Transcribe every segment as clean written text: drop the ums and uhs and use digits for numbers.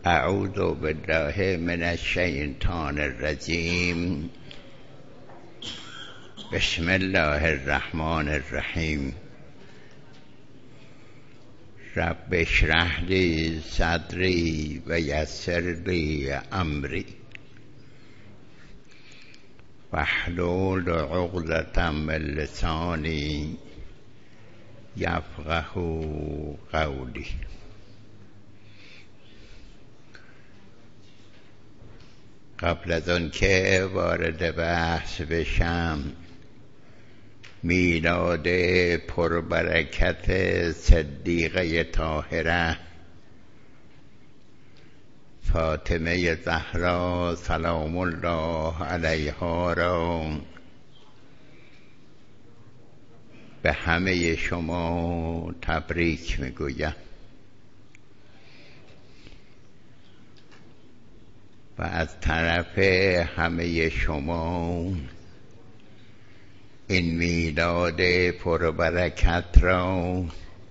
اعوذ بالله من الشیطان الرجیم. بسم الله الرحمن الرحیم. رب اشرح لی صدری و یسر لی امری واحلل عقدة من لسانی یفقهوا قولی. قبل از آن که وارد بحث بشم، میلاد پربرکت صدیقه طاهره فاطمه زهرا سلام الله علیها را به همه شما تبریک میگویم و از طرف همه شما این میلاد پربرکت را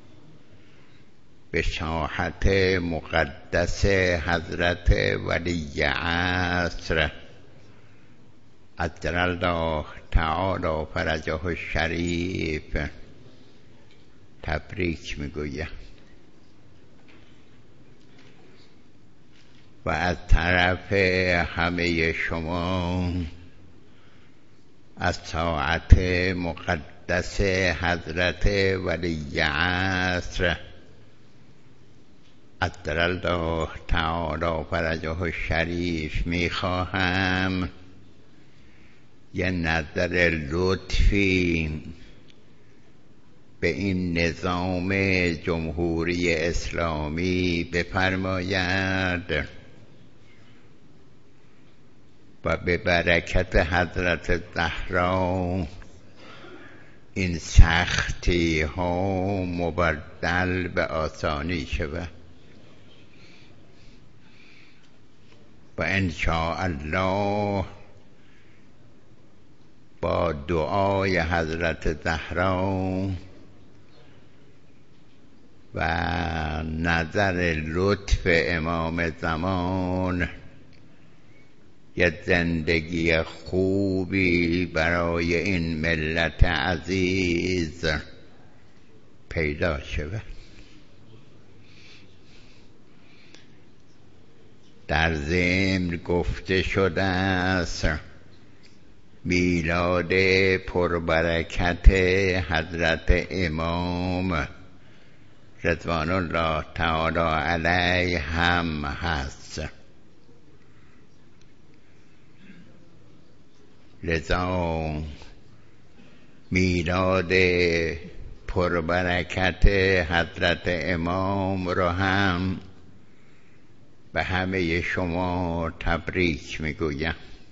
به ساحت مقدس حضرت ولی عصر عجل الله تعالی فرجه الشریف تبریک میگویم و از طرف همه شما از ساعت مقدس حضرت ولی عصر عجل الله تعالی فرجه الشریف میخواهم یه نظر لطفی به این نظام جمهوری اسلامی بفرماید و به برکت حضرت زهرا این سختی ها مبدل به آسانی شود و ان شاء الله با دعای حضرت زهرا و نظر لطف امام زمان یه زندگی خوبی برای این ملت عزیز پیدا شود. در ضمن گفته شده است میلاد پربرکت حضرت امام رضوان الله تعالی علیه هم هست. لذا میلاد پربرکت حضرت امام را هم به همه شما تبریک میگویم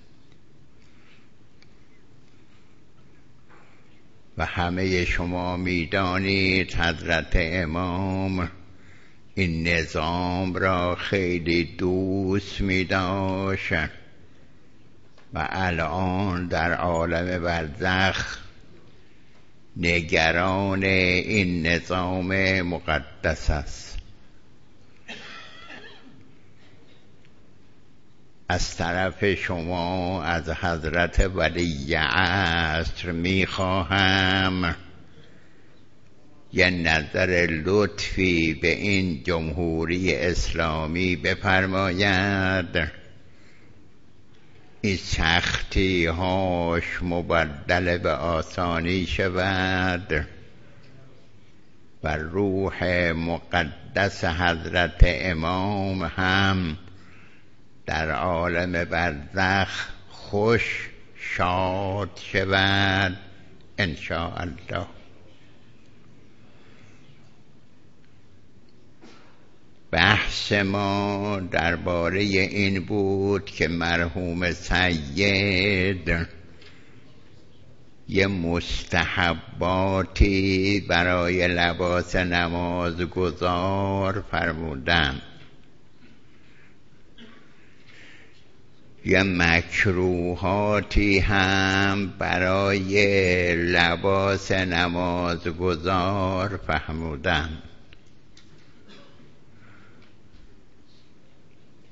و همه شما میدانید حضرت امام این نظام را خیلی دوست می‌داشت و الان در عالم برزخ نگران این نظام مقدس است. از طرف شما از حضرت ولی عصر میخواهم یه نظر لطفی به این جمهوری اسلامی بفرماید این سختی هاش مبدل به آسانی شود و روح مقدس حضرت امام هم در عالم برزخ خوش شاد شود ان شاء الله. بحث ما درباره این بود که مرحوم سید یه مستحباتی برای لباس نمازگزار فرمودن، یه مکروهاتی هم برای لباس نمازگزار فرمودن.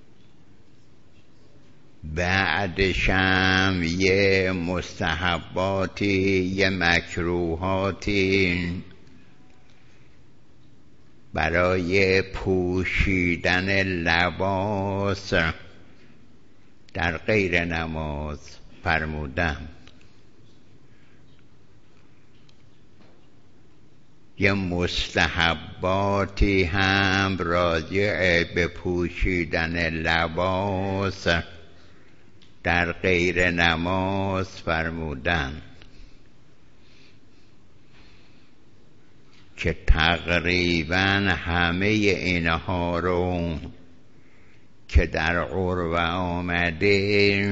بعدشم یه مستحباتی یه مکروهاتی برای پوشیدن لباس در غیر نماز فرمودم. یه مستحباتی هم راجع به پوشیدن لباس در غیر نماز فرمودن که تقریبا همه اینها رو که در عرف آمده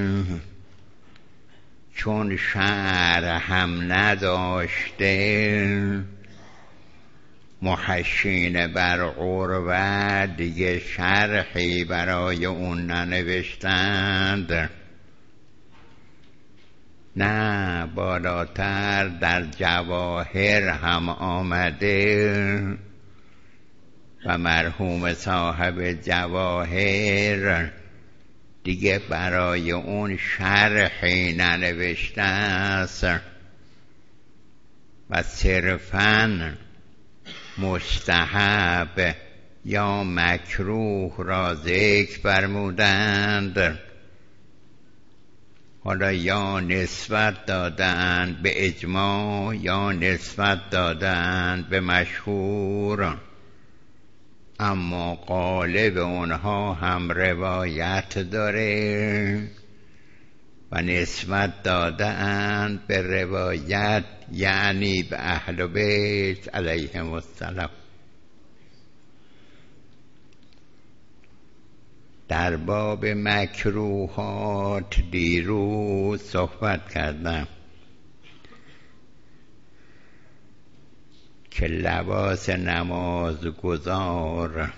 چون شرح هم نداشته محشین بر عرف دیگه شرحی برای اون ننوشتند، نه بالاتر در جواهر هم آمده و مرحوم صاحب جواهر دیگه برای اون شرحی ننوشته است و صرفاً مستحب یا مکروه را ذکر فرمودند. حالا یا نسبت دادند به اجماع یا نسبت دادند به مشهور، اما غالب اونها هم روایت داره و نسبت دادند به روایت، یعنی به اهل بیت علیهم السلام. در باب مکروهات دیروز صحبت کردم که لباس نمازگزار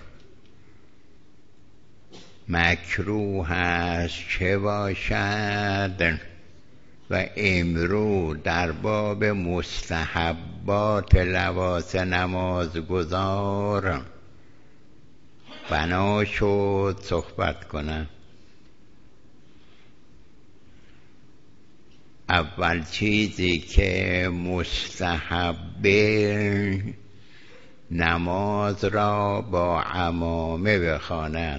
مکروه است چه باشد، و امروز در باب مستحبات لباس نمازگزار بنا شد صحبت کنم. اول چیزی که مستحبه نماز را با عمامه بخواند.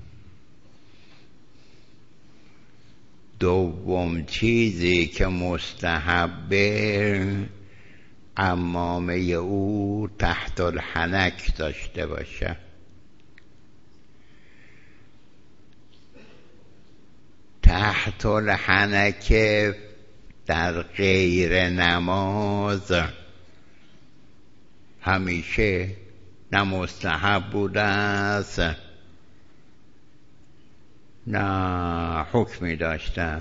دوم چیزی که مستحبه عمامه او تحت الحنک داشته باشه. تحت الحنک در غیر نماز همیشه نه مستحب بوده است نه حکمی داشته،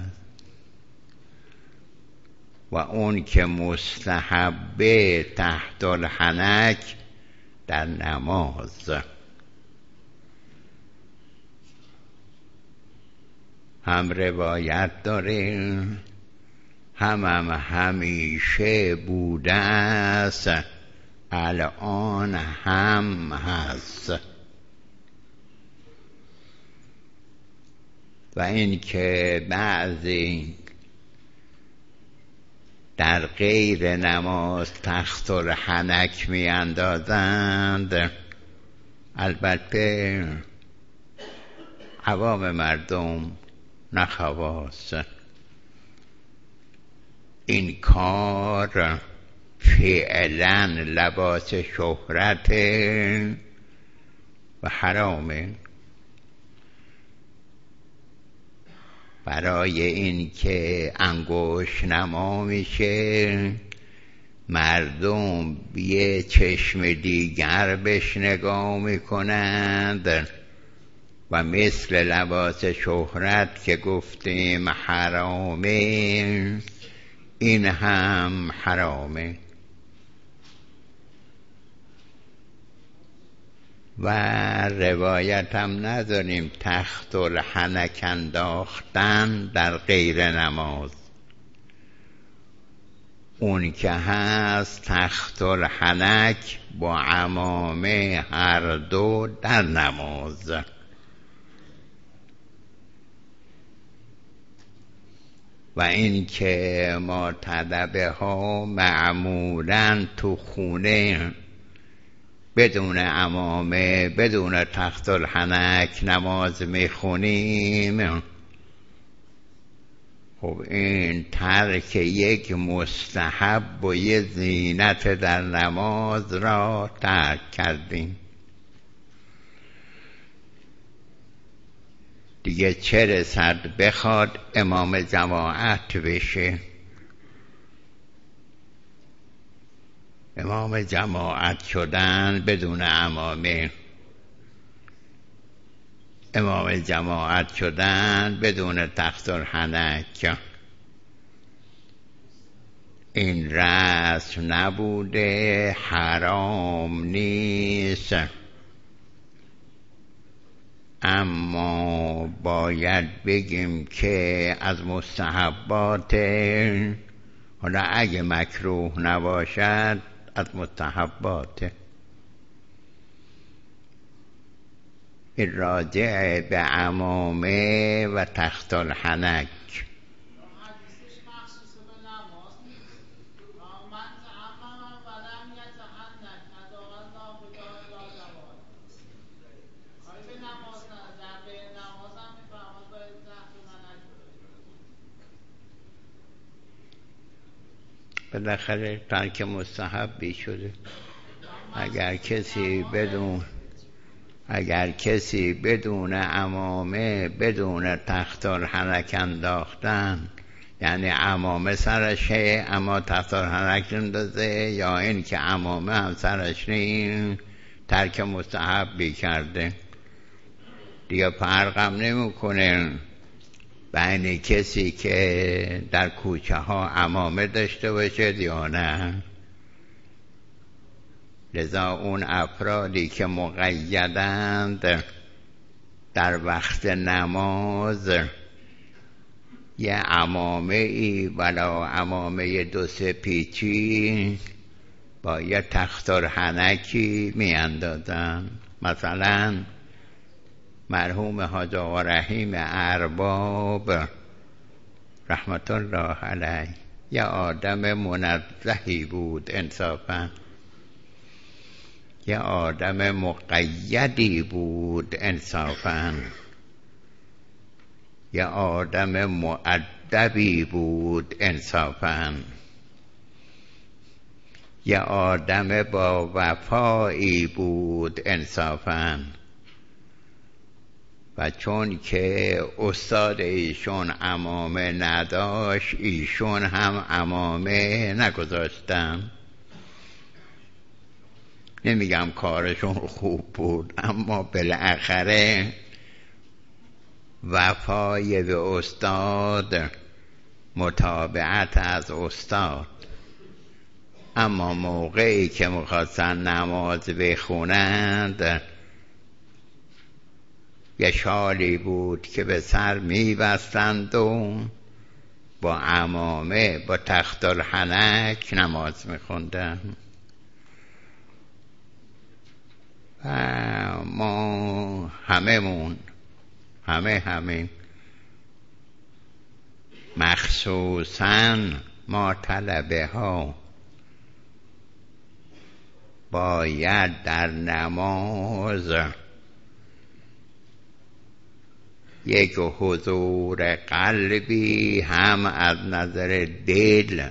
و اون که مستحبه تحت الحنک در نماز هم روایت داریم هم همیشه بوده است، الان هم هست. و این که بعضی در غیر نماز تحت الحنک می اندازند، البته عوام مردم نه خواص، این کار فعلا لباس شهرت و حرامه. برای این که انگشت نما میشه مردم یه چشم دیگر بهش نگاه میکنند و مثل لباس شهرت که گفتیم حرامه، این هم حرامه. و روایت هم نداریم تحت الحنک انداختن در غیر نماز. اون که هست تحت الحنک با عمامه هر دو در نماز. و این که ما طلبه ها معمولا تو خونه بدون عمامه بدون تخت الحنک نماز میخونیم، خب این ترک یک مستحب و یه زینت در نماز را ترک کردیم. دیگه چه رسد بخواد امام جماعت بشه. امام جماعت شدن بدون عمامه، امام جماعت شدن بدون تخت الحنک، این رسم نبوده، حرام نیست، اما باید بگیم که از مستحبات، حالا اگه مکروه نباشد از مستحبات. این راجع به عمامه و تخت الحنک. بالاخره ترک مستحبی شده. اگر کسی بدون عمامه بدون تخت الحنک انداختن، یعنی عمامه سرشه اما تخت الحنک اندازه، یا این که عمامه هم سرش نیم، ترک مستحبی کرده. دیگه فرقم نمیکنه بین کسی که در کوچه ها عمامه داشته باشه یا نه. لذا اون افرادی که مقیدند در وقت نماز یه عمامه ای ولا عمامه دو سه پیچی با یه تخت الحنکی می اندازن. مثلا مرحوم حاج آقا رحیم ارباب رحمت الله علیه یه آدم منزهی بود، انصافا یه آدم مقیدی بود، انصافا یه آدم مؤدبی بود، انصافا یه آدم با وفایی بود، انصافا. و چون که استاد ایشون عمامه نداشت، ایشون هم عمامه نگذاشتن. نمیگم کارشون خوب بود، اما بالاخره وفای به استاد، متابعت از استاد. اما موقعی که میخواستن نماز بخونند، یه شالی بود که به سر میبستند و با عمامه با تخت الحنک نماز میخوندند. ما همه مخصوصاً ما طلبه ها باید در نماز یک حضور قلبی، هم از نظر دل،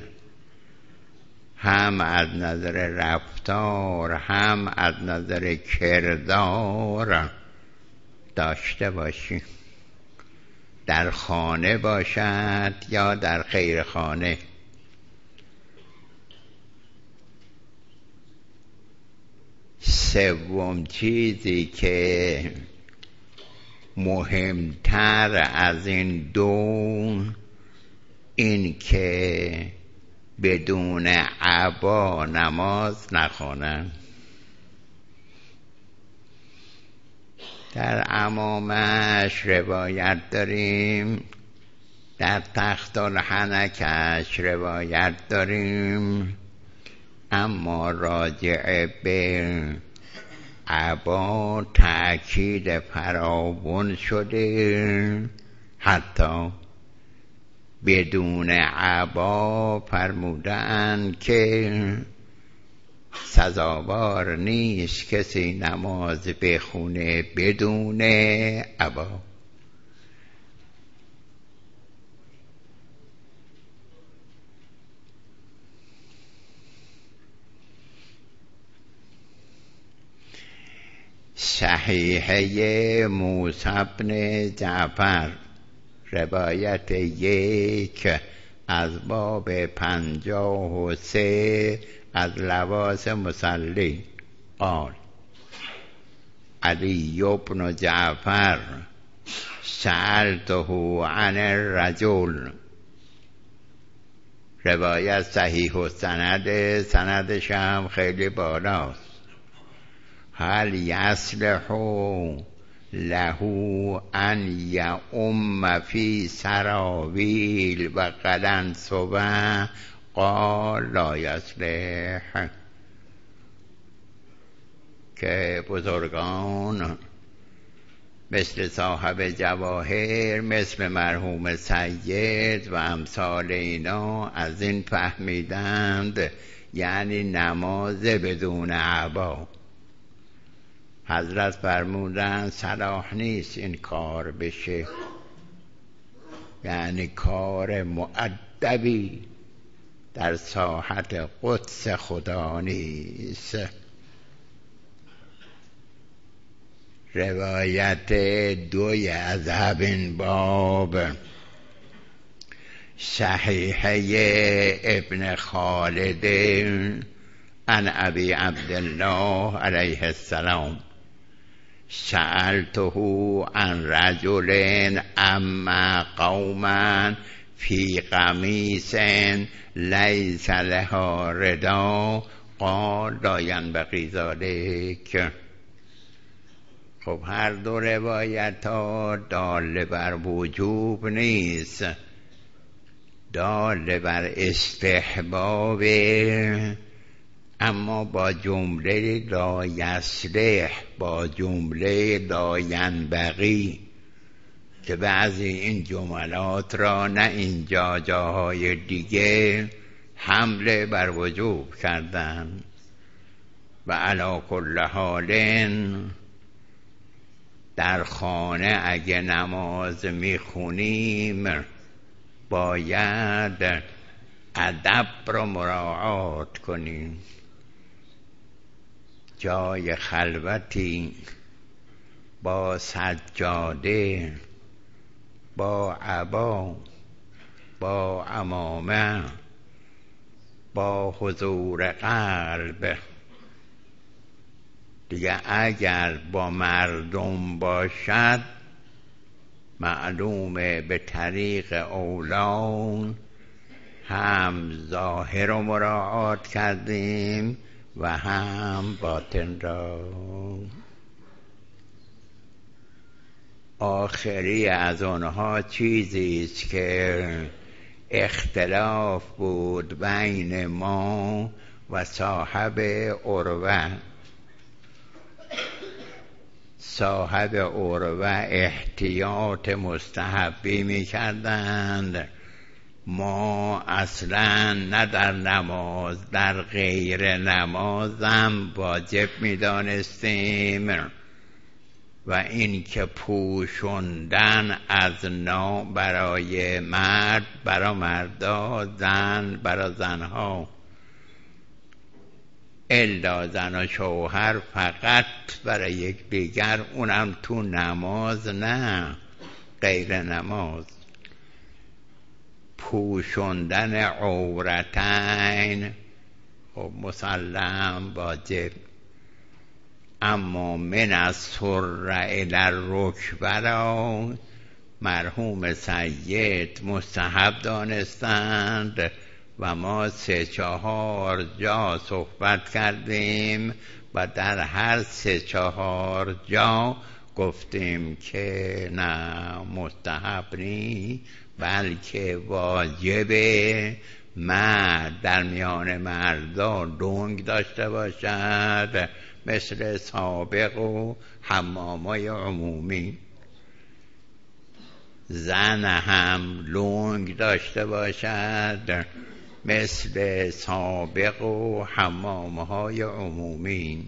هم از نظر رفتار، هم از نظر کردار داشته باشیم، در خانه باشد یا در غیر خانه. سوم چیزی که مهمتر از این دو، این که بدون عبا نماز نخوانند. در عمامش روایت داریم، در تخت الحنکش روایت داریم، اما راجع به عبا تأکید فراوان شده، حتی بدون عبا فرمودند که سزاوار نیست کسی نماز بخونه بدون عبا. صحیحه موسی بن جعفر روایت 1 از باب 53 از لباس مصلی قال علی بن جعفر سألته عن الرجل. روایت صحیح و سندش هم خیلی بالاست. هل یصلح له ان یؤم فی سراویل و قلنسوه؟ قال لا یصلح. که بزرگان مثل صاحب جواهر، مثل مرحوم سید و امثال اینا از این فهمیدند یعنی نماز بدون عبا. حضرت فرمودند صلاح نیست این کار بشه، یعنی کار مؤدبی در ساحت قدس خدا نیست. روایت 2 از همین باب صحیحه ابن خالد عن ابی عبدالله علیه السلام سألته عن رجل اما قوما فی قمیص لیس لها ردا قال لا ینبغی ذلک. خب هر دو روایت ها دال بر وجوب نیست، دال بر استحباب، اما با جمله لا یصلح، با جمله لا ینبغی، که بعضی این جملات را نه اینجا جاهای دیگه حمله بر وجوب کردن. و علی کل حال در خانه اگه نماز میخونیم باید ادب را مراعات کنیم. جای خلوتی با سجاده، با عبا، با عمامه، با حضور قلب دیگه. اگر با مردم باشد معلومه به طریق اولان هم ظاهر رو مراعات کردیم و هم باطن را. آخری از آنها چیزی است که اختلاف بود بین ما و صاحب عروه. صاحب عروه احتیاط مستحبی می کردند، ما اصلا نه در نماز در غیر نمازم واجب می دانستیم. و این که پوشوندن از نام برای مرد برای مردا، زن برای زنها، الا زن و شوهر فقط برای یک دیگر، اونم تو نماز نه غیر نماز. پوشوندن عورتین خب مسلم واجب، اما من از سر الی الرکبه را مرحوم سید مستحب دانستند و ما 3-4 جا صحبت کردیم و در هر 3-4 جا گفتیم که نه مستحب نی بلکه واجبه مرد در میان مردا لنگ داشته باشد، مثل سابق و حمامای عمومی. زن هم لنگ داشته باشد مثل سابق و حمامهای عمومی.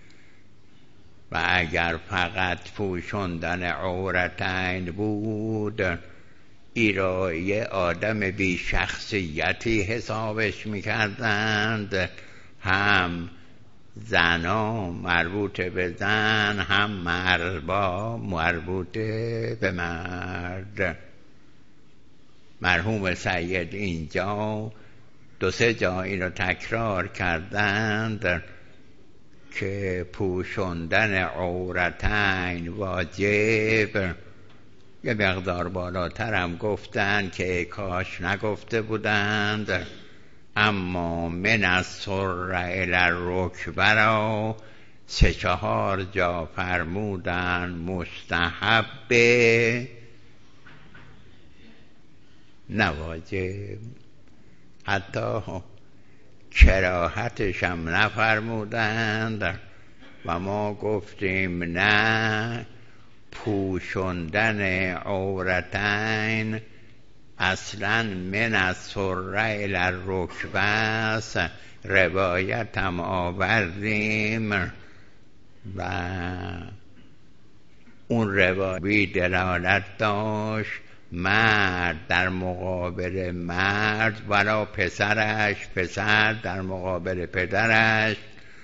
و اگر فقط پوشوندن عورتین بود ایرای آدم بی شخصیتی حسابش میکردند، هم زنا مربوط به زن هم مربا مربوط به مرد. مرحوم سید اینجا 2-3 جا این رو تکرار کردند که پوشوندن عورتین واجب. یه مقدار بالاتر هم گفتن که کاش نگفته بودند، اما من السر الی الرکبه را 3-4 جا فرمودن مستحب نواجب، حتی کراهتش هم نفرمودند. و ما گفتیم نه، پوشوندن عورتین اصلا من السر الی الرکبه است. روایت هم آوردیم و اون روایت دلالت داشت مرد در مقابل مرد ولا پسرش، پسر در مقابل پدرش،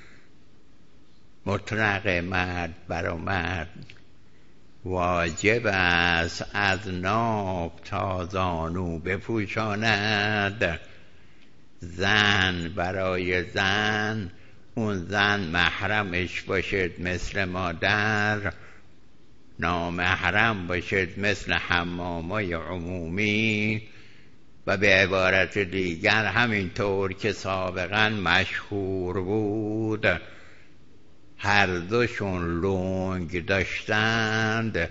مطلق مرد برا مرد. واجب است از ناف تا زانو بپوشاند. زن برای زن، اون زن محرمش باشد مثل مادر، نامحرم باشد مثل حمامای عمومی. و به عبارت دیگر همینطور که سابقا مشهور بود هر دوشون لنگ داشتند،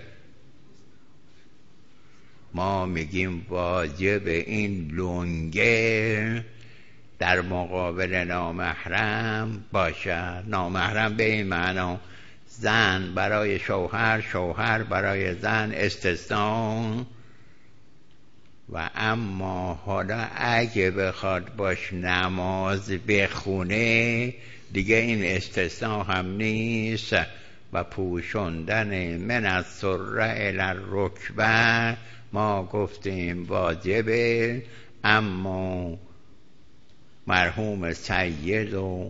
ما میگیم واجب این لنگه در مقابل نامحرم باشد. نامحرم به این معنا زن برای شوهر، شوهر برای زن استثناء. و اما حالا اگه بخواد باش نماز بخونه دیگه این استثناء هم نیست. و پوشوندن من السر الی الرکبه ما گفتیم واجبه، اما مرحوم سید و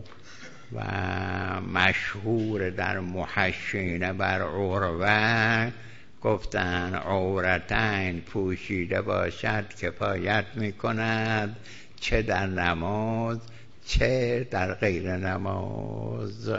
مشهور در محشین بر عروه گفتن عورتین پوشیده باشد کفایت میکند، چه در نماز چه در غیر نماز.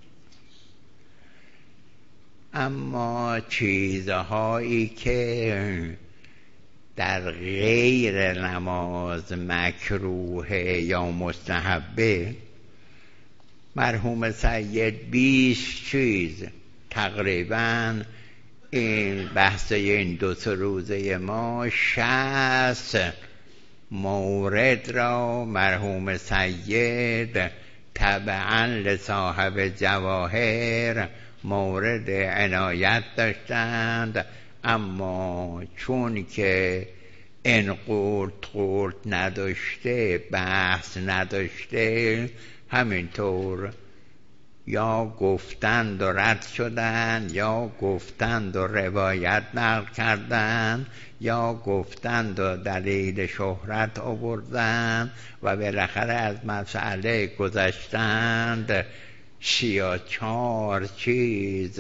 اما چیزهایی که در غیر نماز مکروه یا مستحبه، مرحوم سید 20 چیز تقریبا این بحث این 2-3 روزه ما 60 مورد را مرحوم سید تبعا لصاحب جواهر مورد عنایت داشتند. اما چون که این قورت نداشته، بحث نداشته، همینطور یا گفتند و رد شدن، یا گفتند و روایت نقل کردند، یا گفتند و دلیل شهرت آوردند و بالاخره از مسئله گذشتند. 34 چیز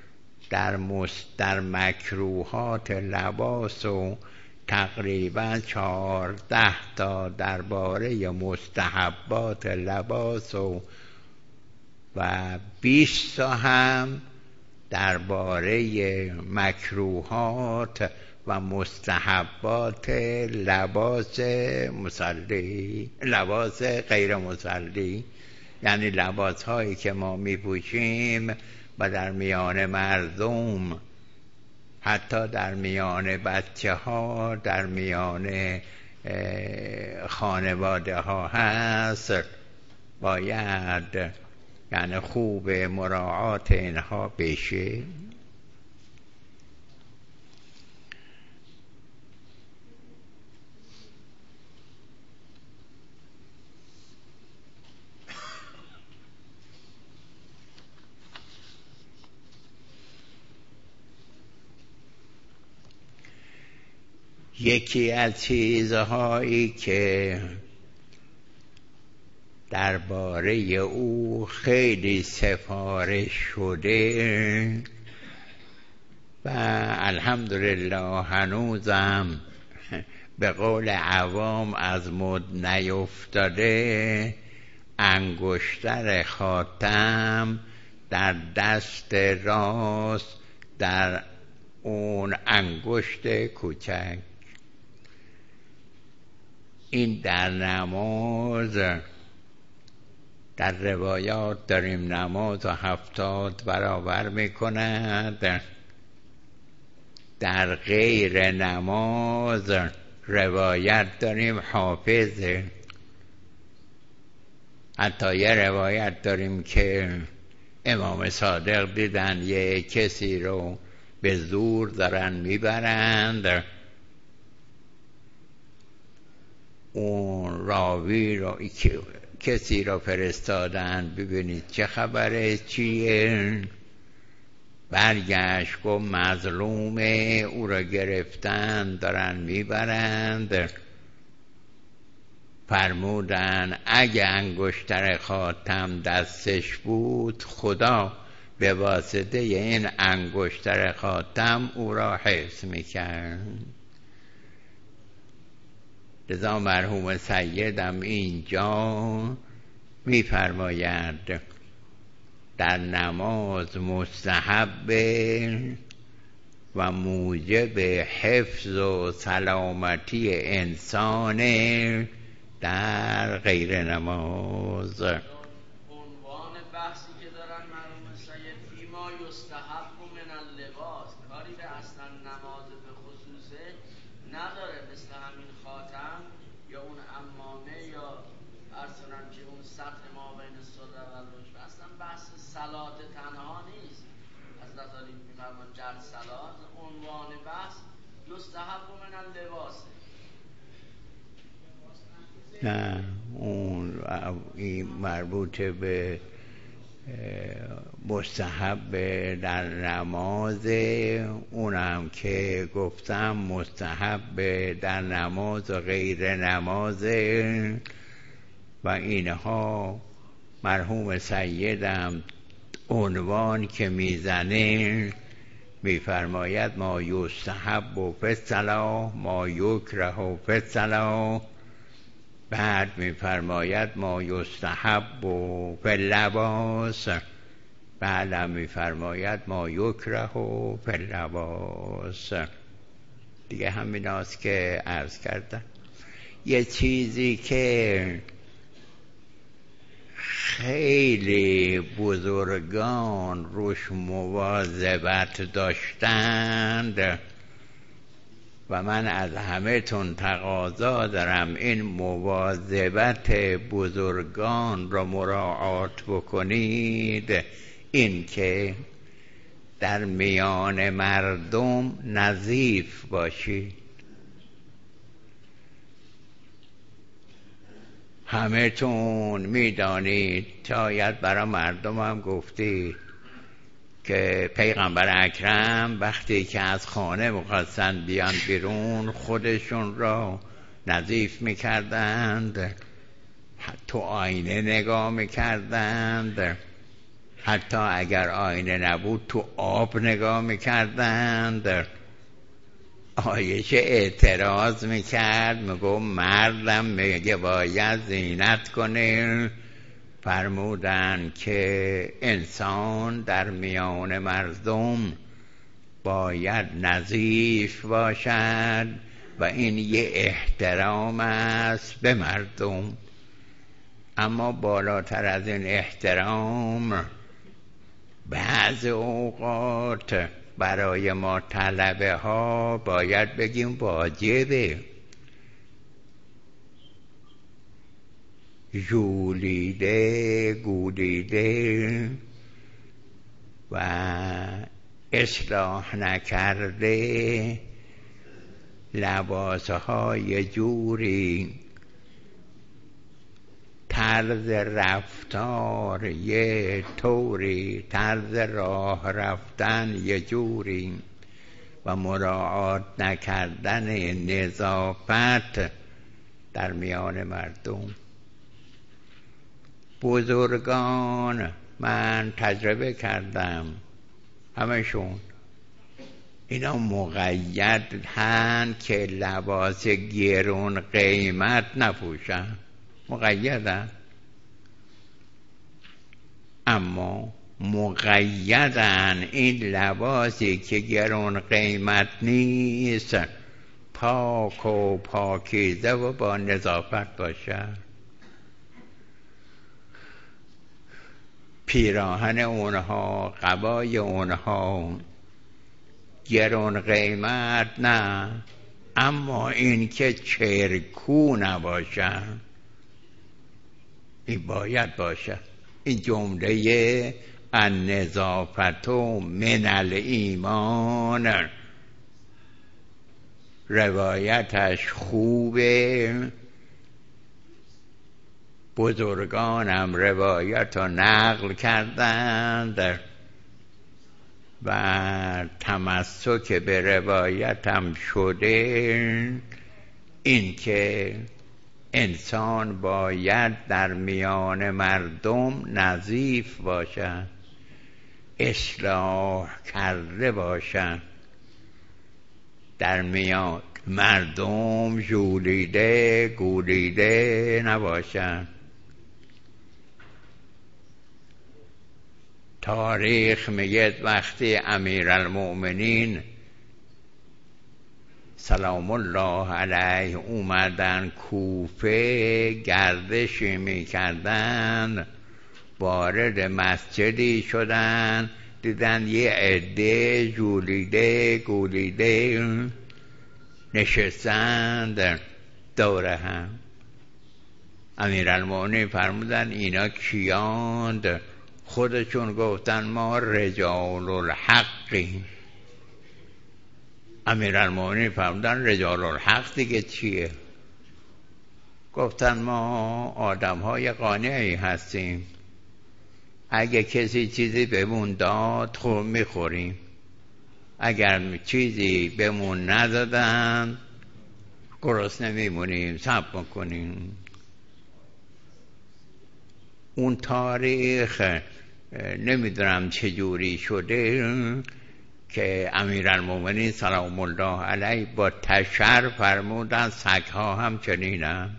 در مکروهات لباس و تقریبا 14 تا درباره مستحبات لباس و 20 تا هم درباره مکروهات و مستحبات لباس مصلی، لباس غیر مصلی، یعنی لباس هایی که ما می پوشیم و در میان مردم، حتی در میان بچه ها، در میان خانواده ها هست، باید یعنی خوب مراعات اینها بشه. یکی از چیزهایی که درباره او خیلی سفارش شده و الحمدلله هنوزم به قول عوام از مد نیفتاده، انگشتر خاتم در دست راست، در اون انگشت کوچک. این در نماز، در روایات داریم نماز 70 برابر میکند. در غیر نماز روایت داریم حافظه. حتی یه روایت داریم که امام صادق دیدن یه کسی رو به زور دارن میبرند، اون راوی رو کسی رو فرستادن ببینید چه خبره چیه، برگشت گفت مظلومه، او رو گرفتن دارن میبرند. فرمودن اگه انگشتر خاتم دستش بود خدا به واسطه این انگشتر خاتم او را حفظ میکرد. لذا مرحوم سیدم اینجا میفرماید در نماز مستحب و موجب حفظ و سلامتی انسان در غیر نماز. عنوان بحثی که دارن مرحوم سید فیما یستحب من اللباس، کاری به اصلا نماز به خصوصه نداره، مثل همین خاتم یا اون عمامه یا ارسنم که اون سطح ما بین صدر و الوجه، اصلا بحث صلات تنها نیست. از نظری میفرمان جل صلات، عنوان بحث یستحب من اللباس. نه اون مربوط به مستحب در نماز، اونم که گفتم مستحب در نماز و غیر نماز و اینها مرحوم سیدم عنوان که میزنه میفرماید ما یستحب و فی الصلاة ما یکره و فی الصلاة، بعد میفرماید ما یستحب و فی اللباس، بعدم میفرماید ما یکره و فی اللباس. دیگه همین هاست که عرض کردم. یه چیزی که خیلی بزرگان روش مواظبت داشتند و من از همه تون تقاضا دارم این مواظبت بزرگان را مراعات بکنید، این که در میان مردم نظیف باشید. همه تون میدانید، شاید برای مردم هم گفتید که پیغمبر اکرم وقتی که از خانه می‌خواستند بیان بیرون خودشون را نظیف میکردند، تو آینه نگاه میکردند، حتی اگر آینه نبود تو آب نگاه میکردند. عایشه اعتراض میکرد، میگو مردم میگه باید زینت کنه. فرمودن که انسان در میان مردم باید نظیف باشد و این یه احترام است به مردم. اما بالاتر از این احترام بعض اوقات برای ما طلبه ها باید بگیم واجبه. ژولیده گودیده و اصلاح نکرده لباسهای جوری، طرز رفتار یه طوری، طرز راه رفتن یه جوری، و مراعات نکردن نظافت در میان مردم. بزرگان من تجربه کردم، همشون اینا مقید هن که لباس گرون قیمت نپوشن، مقیدن، اما مقیدن این لباسی که گرون قیمت نیست پاک و پاکیزه و با نظافت باشه. پیراهن اونها، قبای اونها گرون قیمت نه، اما این که چرکو نباشه این باید باشه. این جمله النظافت من الایمان روایتش خوبه، بزرگانم روایت رو نقل کردند و تمسک به روایتم شده. این که انسان باید در میان مردم نظیف باشد، اصلاح کرده باشد، در میان مردم ژولیده گولیده نباشد. تاریخ میگه وقتی امیرالمؤمنین سلام الله علیه اومدن کوفه گردش میکردن، وارد مسجدی شدن، دیدن یه عده ژولیده گولیده نشستند دور هم. امیرالمؤمنین فرمودن اینا کیاند؟ خودشون گفتن ما رجال الحقیم. امیرالمؤمنین فرمودن رجال الحق دیگه چیه؟ گفتن ما آدم‌های قانعی هستیم، اگه کسی چیزی بهمون داد خب میخوریم، اگر چیزی بهمون ندادن گرسنه میمونیم، صبر میکنیم. اون تاریخ نمیدونم چجوری شده که امیرالمؤمنین سلام الله علیه با تشر فرمودن سگ‌ها هم چنینن.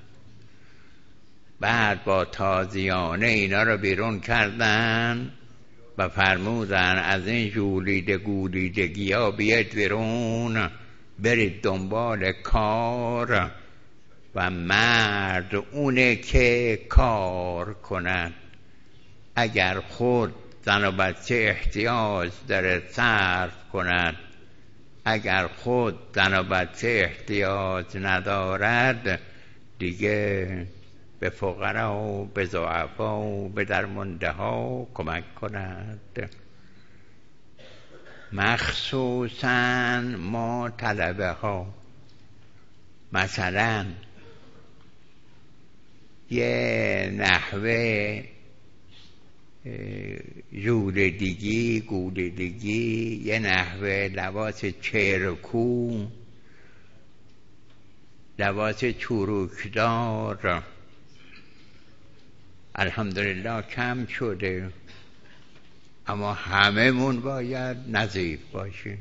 بعد با تازیانه اینا رو بیرون کردن و فرمودن از این ژولیده گولیدگی ها بیاید بیرون، برید دنبال کار و مرد اونه که کار کند. اگر خود زن و بچه احتیاج داره صرف کند، اگر خود زن و بچه احتیاج ندارد دیگه به فقرا و به ضعفا و به درمانده ها کمک کند. مخصوصاً ما طلبه ها مثلا یه نحوه ژولیدگی گولیدگی، یه نحوه لباس چرکو، لباس چروکدار الحمدلله کم شده، اما هممون باید نظیف باشیم.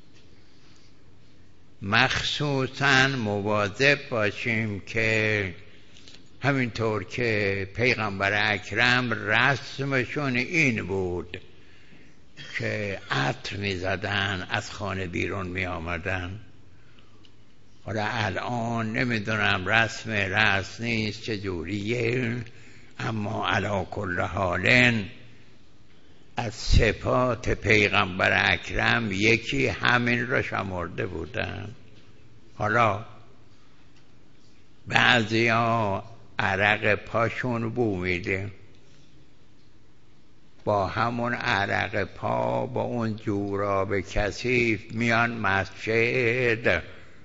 مخصوصاً مواظب باشیم که همینطور که پیغمبر اکرم رسمشون این بود که عطر می زدن از خانه بیرون می آمدن. حالا الان نمیدونم رسم نیست چجوریه، اما علی کل حال از صفات پیغمبر اکرم یکی همین را شمرده بودن. حالا بعضیا عرق پاشون بو میده، با همون عرق پا با اون جوراب کثیف میان مسجد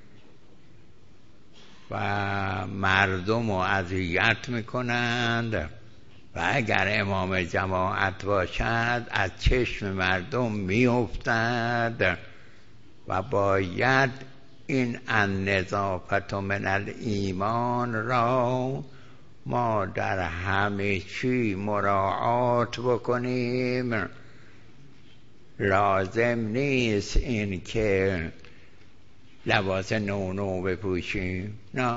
و مردم رو اذیت میکنند و اگر امام جماعت باشد از چشم مردم میافتد و باید این النظافت من الایمان را ما در همه چی مراعات بکنیم. لازم نیست این که لباس نو بپوشیم، نه.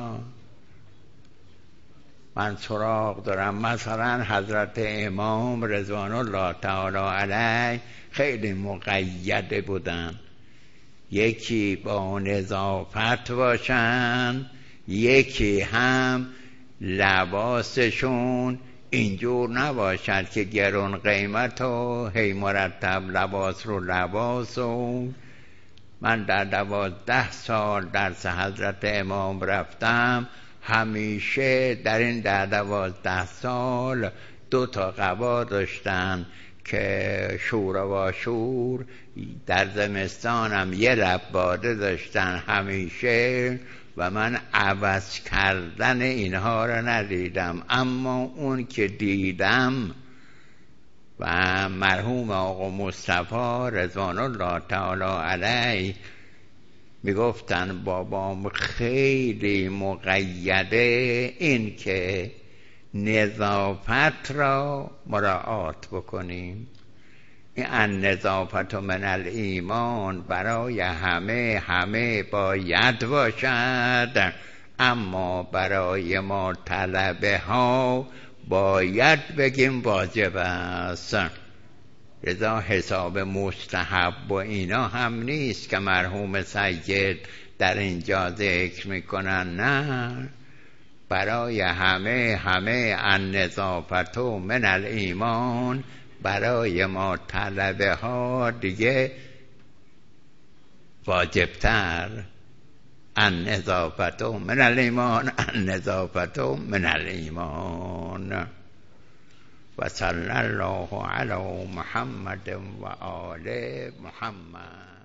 من سراغ دارم مثلا حضرت امام رضوان الله تعالی علیه خیلی مقید بودن، یکی با نظافت باشن، یکی هم لباسشون اینجور نباشد که گرون قیمت و هی مرتب لباس رو لباس. و من در 12 سال درس حضرت امام رفتم، همیشه در این 12 سال 2 قبا داشتن که شور و شور، در زمستان هم 1 لب باده داشتن همیشه، و من عوض کردن اینها را ندیدم. اما اون که دیدم و مرحوم آقا مصطفی رضوان الله تعالی علیه میگفتن بابام خیلی مقیده این که نظافت را مراعات بکنیم. این النظافت من الایمان برای همه باید باشد، اما برای ما طلبه ها باید بگیم واجب است. رضا حساب مستحب و اینا هم نیست که مرحوم سید در اینجا ذکر میکنن، نه. برای همه النظافت من الایمان برای ما طلبه ها دیگه واجبتر. النظافت من الایمان، النظافت من الایمان. و صلی الله علی محمد و آل محمد.